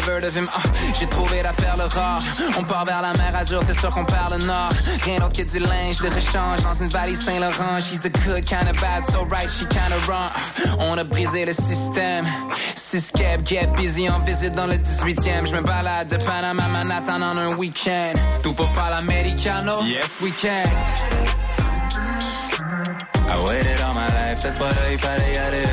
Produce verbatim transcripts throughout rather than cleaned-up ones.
heard of him. Uh, j'ai trouvé la perle rare. On part vers la mer Azur, c'est sûr qu'on perd le nord. Rien d'autre que du linge de rechange dans une valise Saint-Laurent. She's the good kind of bad, so right, she kind of wrong. Uh, on a brisé le système. Six cab, get busy en visite dans le dix-huitième. Je me balade de Panama à Manhattan en un week-end. Tout pour faire l'americano, yes we can. I waited all my life, cette fois-là il fallait y aller.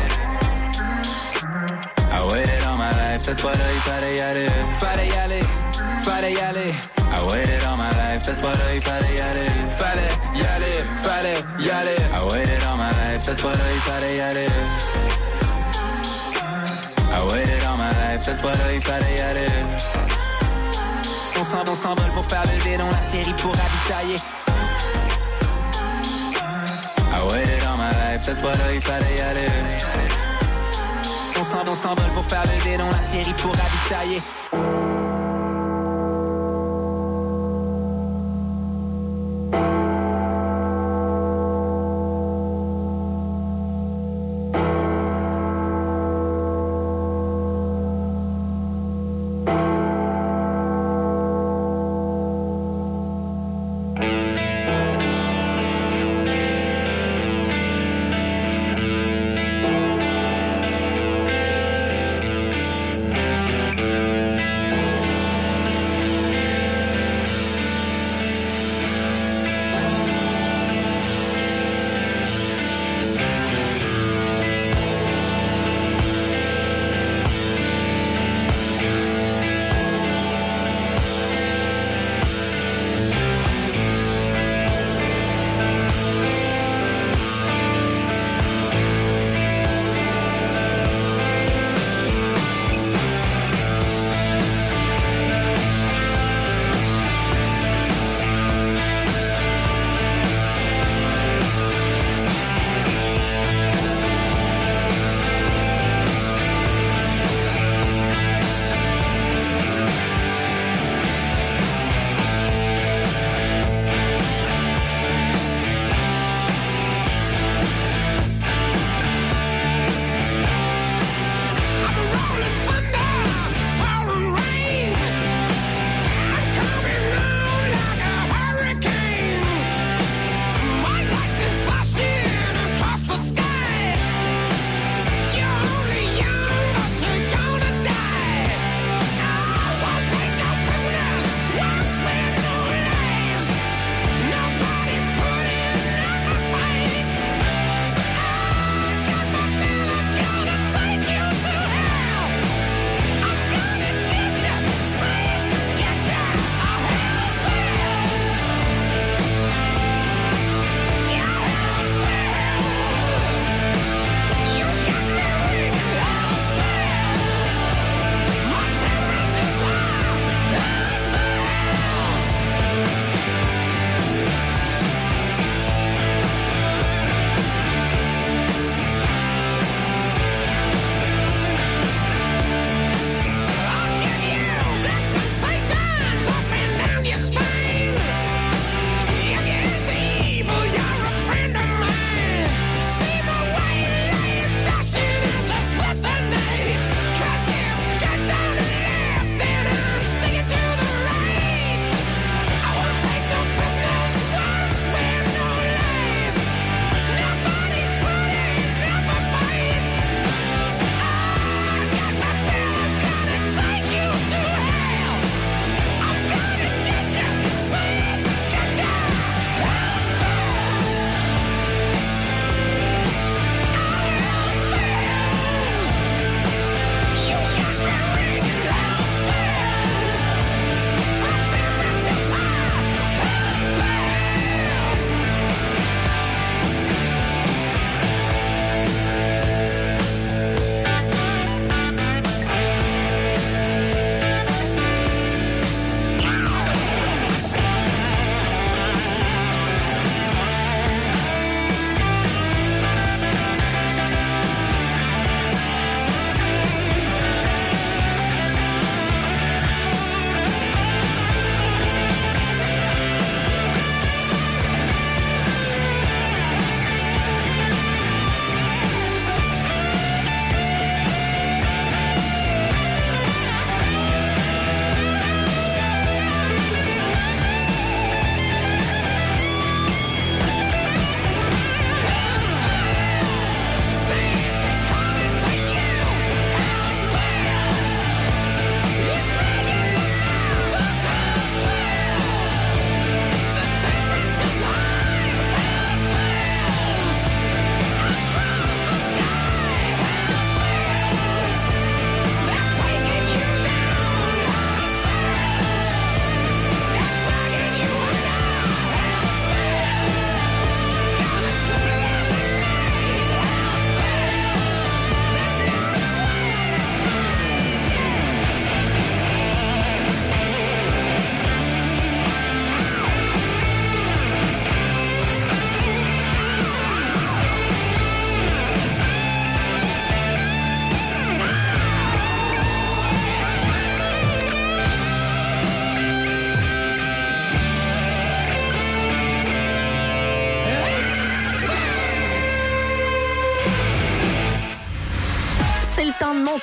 I waited all my life, cette fois-là il fallait y aller. Fallait y aller, fallait y aller. I waited all my life, cette fois-là il fallait y aller. Fallait y aller, fallait y aller. I waited all my life, cette fois-là il fallait y aller. I waited all my life, cette fois-là il fallait y aller. On s'en, on s'envole pour faire le vide, on atterrit pour ravitailler. I waited all my life, cette fois-là il fallait y aller. On s'en, on s'envole pour faire le vide, on atterrit pour ravitailler.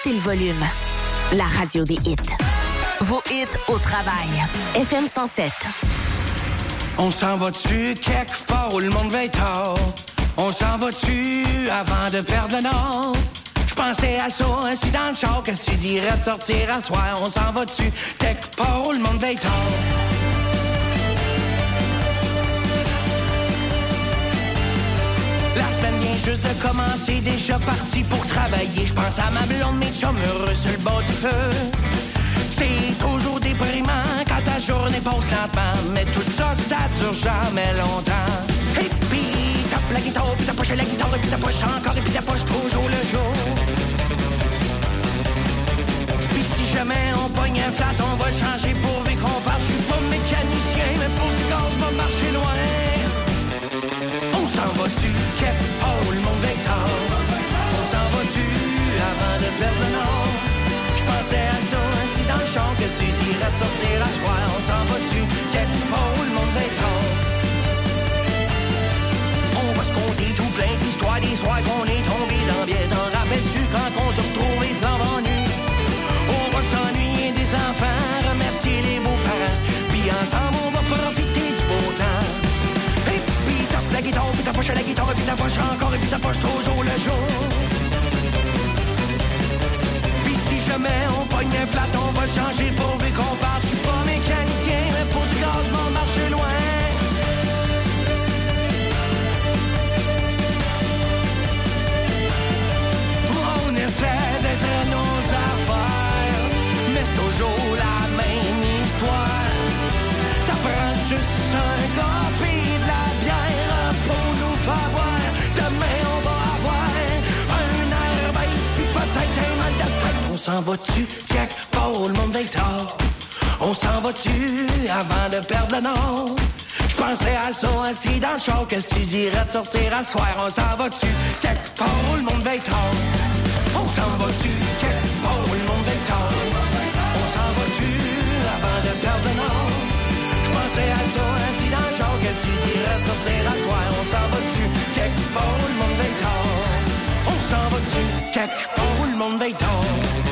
Montez le volume. La radio des hits. Vos hits au travail. F M cent sept. On s'en va dessus quelque part où le monde va être tard. On s'en va dessus avant de perdre le nord. Je pensais à ça, ainsi dans le char. Qu'est-ce que tu dirais de sortir à soir? On s'en va dessus quelque part où le monde va être tard. La semaine vient juste de commencer, déjà parti pour travailler. Je pense à ma blonde, mes chums heureux sur le bord du feu. C'est toujours déprimant quand ta journée passe lentement. Mais tout ça, ça dure jamais longtemps. Et puis, tape la guitare, puis t'approches la guitare, puis t'approches encore, et puis t'approches toujours le jour. Puis si jamais on pogne un flat, on va le changer pour vu qu'on part. Je suis pas mécanicien, mais pour du gaz, je vais marcher loin. On s'en va dessus, quelque part où le monde va être tard. On s'en va dessus avant de perdre le nord. Je pensais à ça, ainsi dans le champ, que tu dirais de sortir à soir. On s'en va dessus, quelque part où le monde va être tard. On va se compter tout plein d'histoires, des soirs qu'on est tombé dans bien. T'en rappelles-tu quand on t'a retrouvé flambant nu? On va s'ennuyer des enfants, remercier les beaux-parents. Puis ensemble on va profiter du beau temps. Et puis tape la guitare, puis t'approches la guitare, puis t'approches encore, et puis t'approches toujours le jour. Puis si jamais on pogne un flat, on va le changer pourvu qu'on parte. Je suis pas mécanicien, mais pour du gaz, m'en marcher loin. On essaie d'être à nos affaires, mais c'est toujours la même histoire. Ça prend juste un gars pis de la bière pour nous faire voir. Demain on va avoir un air bête pis peut-être un mal de tête. On s'en va dessus quelque part où le monde va être tard. On s'en va dessus avant de perdre le nord. Je penserais à ça assis dans le char. Qu'est-ce que tu dirais de sortir à soir? On s'en va dessus quelque part où le monde va être tard. On s'en va dessus quelque part où le monde va être tard. On s'en va dessus avant de perdre le nord. Je pensais à ça assis dans le char. Qu'est-ce que tu dirais de sortir à soir? On s'en va dessus quelque part où le monde va être tard. On s'en va dessus quelque part où le monde va être tard.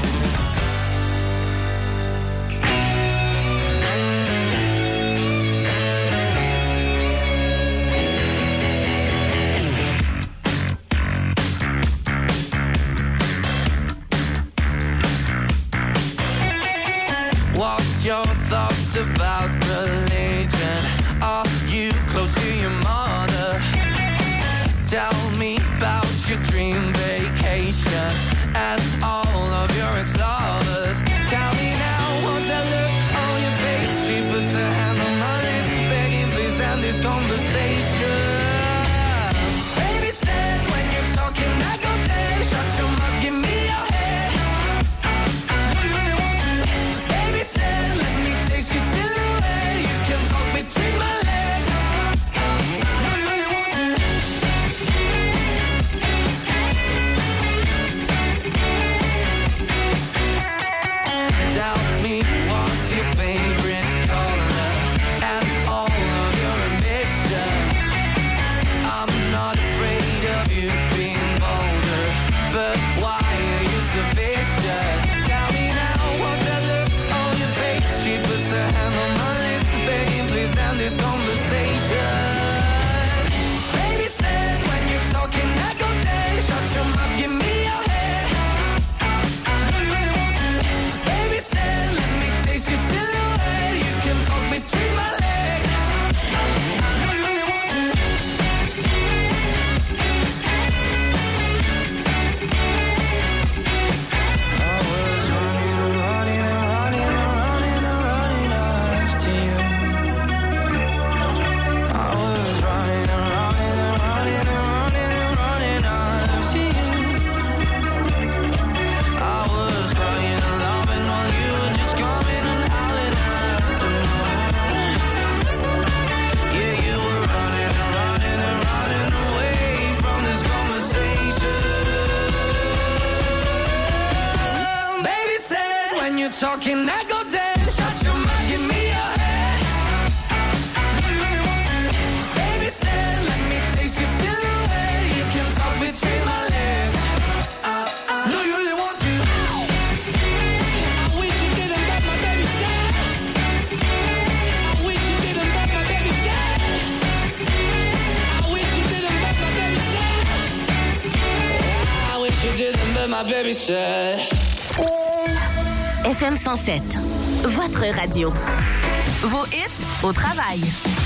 What's your thoughts about religion? Are you close to your mother? Tell me about your dream vacation and all of your ex-lovers. Tell me now, what's that look on your face? She puts her hand on my lips, begging please end this conversation. Baby said when you're talking I go dead. Shut your mouth, give me your head. Do you really want to? Baby said let me taste your silhouette. You can talk between my legs. Do you really want to? Tell me what's your favorite color and all of your ambitions. I'm not afraid of you being bolder, but why are you so vicious? Tell me now, what's that look on your face? She puts her hand on my lips, begging please end this conversation. Baby said when you're talking I go dead. Shut your mouth, give me your head. Do you really want to? Baby said let me taste your silhouette. You can talk between my legs. Do you really want to? I was running and running and running and running and running after you. I was running and running and running and running and running after you. I was crying and loving while you were just coming and howling after me. Yeah, you were running and running and running away from this conversation. Baby said when you're talking I go dead. Shut your mouth, give me your head. Do you really want to? Baby said let me taste your silhouette. You can talk between my legs. Do you really want to? said. F M cent sept, votre radio. Vos hits au travail.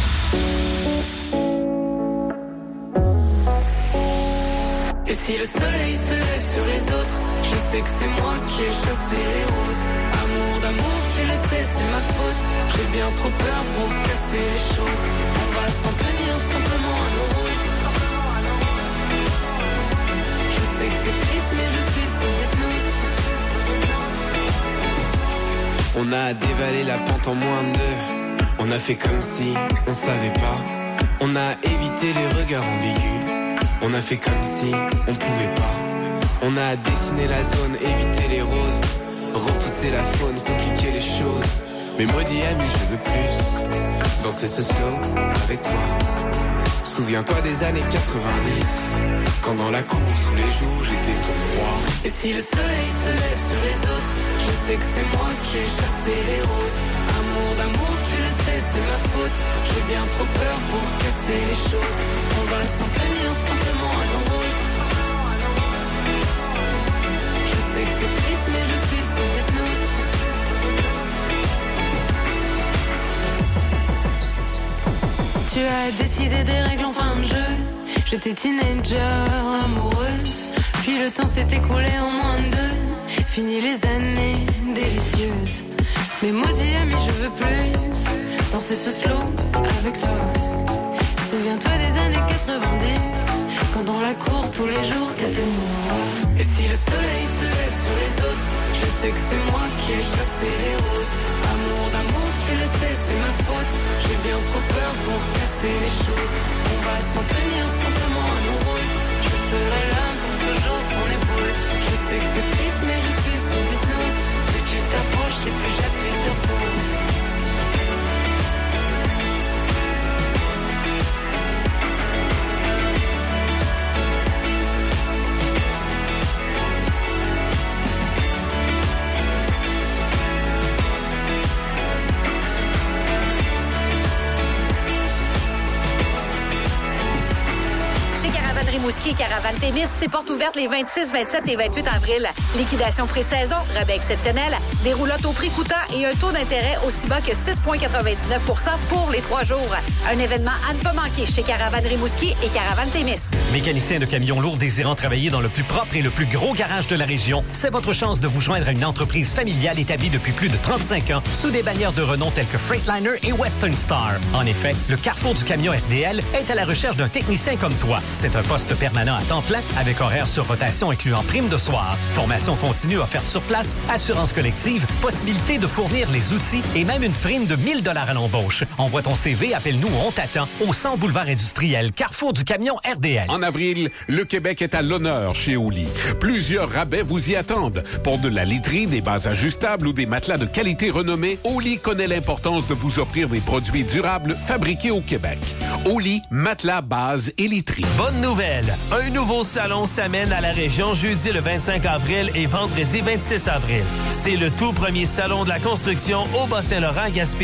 Et si le soleil se lève sur les autres, je sais que c'est moi qui ai chassé les roses. Amour d'amour, tu le sais, c'est ma faute. J'ai bien trop peur pour casser les choses. On va s'en tenir simplement à nos rôles. Je sais que c'est triste, mais je suis sous hypnose. On a dévalé la pente en moins de deux. On a fait comme si on savait pas. On a évité les regards ambigus. On a fait comme si on pouvait pas. On a dessiné la zone, évité les roses, repousser la faune, compliquer les choses. Mais maudit ami, je veux plus danser ce slow avec toi. Souviens-toi des années quatre-vingt-dix, quand dans la cour tous les jours j'étais ton roi. Et si le soleil se lève sur les autres, je sais que c'est moi qui ai chassé les roses. Amour d'amour, tu le sais, c'est ma faute. J'ai bien trop peur pour casser les choses. On va s'en tenir simplement à nos rôles. Je sais que c'est triste, mais je suis sous hypnose. Tu as décidé des règles en fin de jeu. J'étais teenager, amoureuse. Puis le temps s'est écoulé en moins de deux. Fini les années délicieuses. Mais maudit ami, je veux plus danser ce slow avec toi. Souviens-toi des années quatre-vingt-dix, quand dans la cour tous les jours t'étais moi. Et si le soleil se lève sur les autres, je sais que c'est moi qui ai chassé les roses. Amour d'amour, tu le sais, c'est ma faute. J'ai bien trop peur pour casser les choses. On va s'en tenir simplement à nos rôles. Je serai là pour toujours ton épaule. Je sais que c'est triste, mais je suis sous hypnose. Plus tu t'approches et plus j'appuie sur pause. Rimouski et Caravane Témis, c'est portes ouvertes les vingt-six, vingt-sept et vingt-huit avril. Liquidation pré-saison, rabais exceptionnel, des roulottes au prix coûtant et un taux d'intérêt aussi bas que six virgule quatre-vingt-dix-neuf pour cent pour les trois jours. Un événement à ne pas manquer chez Caravane Rimouski et Caravane Témis. Mécanicien de camions lourds désirant travailler dans le plus propre et le plus gros garage de la région, c'est votre chance de vous joindre à une entreprise familiale établie depuis plus de trente-cinq ans sous des bannières de renom telles que Freightliner et Western Star. En effet, le Carrefour du camion R D L est à la recherche d'un technicien comme toi. C'est un poste permanent à temps plein avec horaire sur rotation incluant prime de soir. Formation continue offerte sur place, assurance collective, possibilité de fournir les outils et même une prime de mille dollars à l'embauche. Envoie ton C V, appelle-nous, on t'attend au cent boulevard industriel, Carrefour du camion R D L. En avril, le Québec est à l'honneur chez Oli. Plusieurs rabais vous y attendent. Pour de la literie, des bases ajustables ou des matelas de qualité renommée, Oli connaît l'importance de vous offrir des produits durables fabriqués au Québec. Oli, matelas, bases et literie. Bonne nouvelle! Un nouveau salon s'amène à la région jeudi le vingt-cinq avril et vendredi vingt-six avril. C'est le tout premier salon de la construction au Bas-Saint-Laurent, Gaspésie.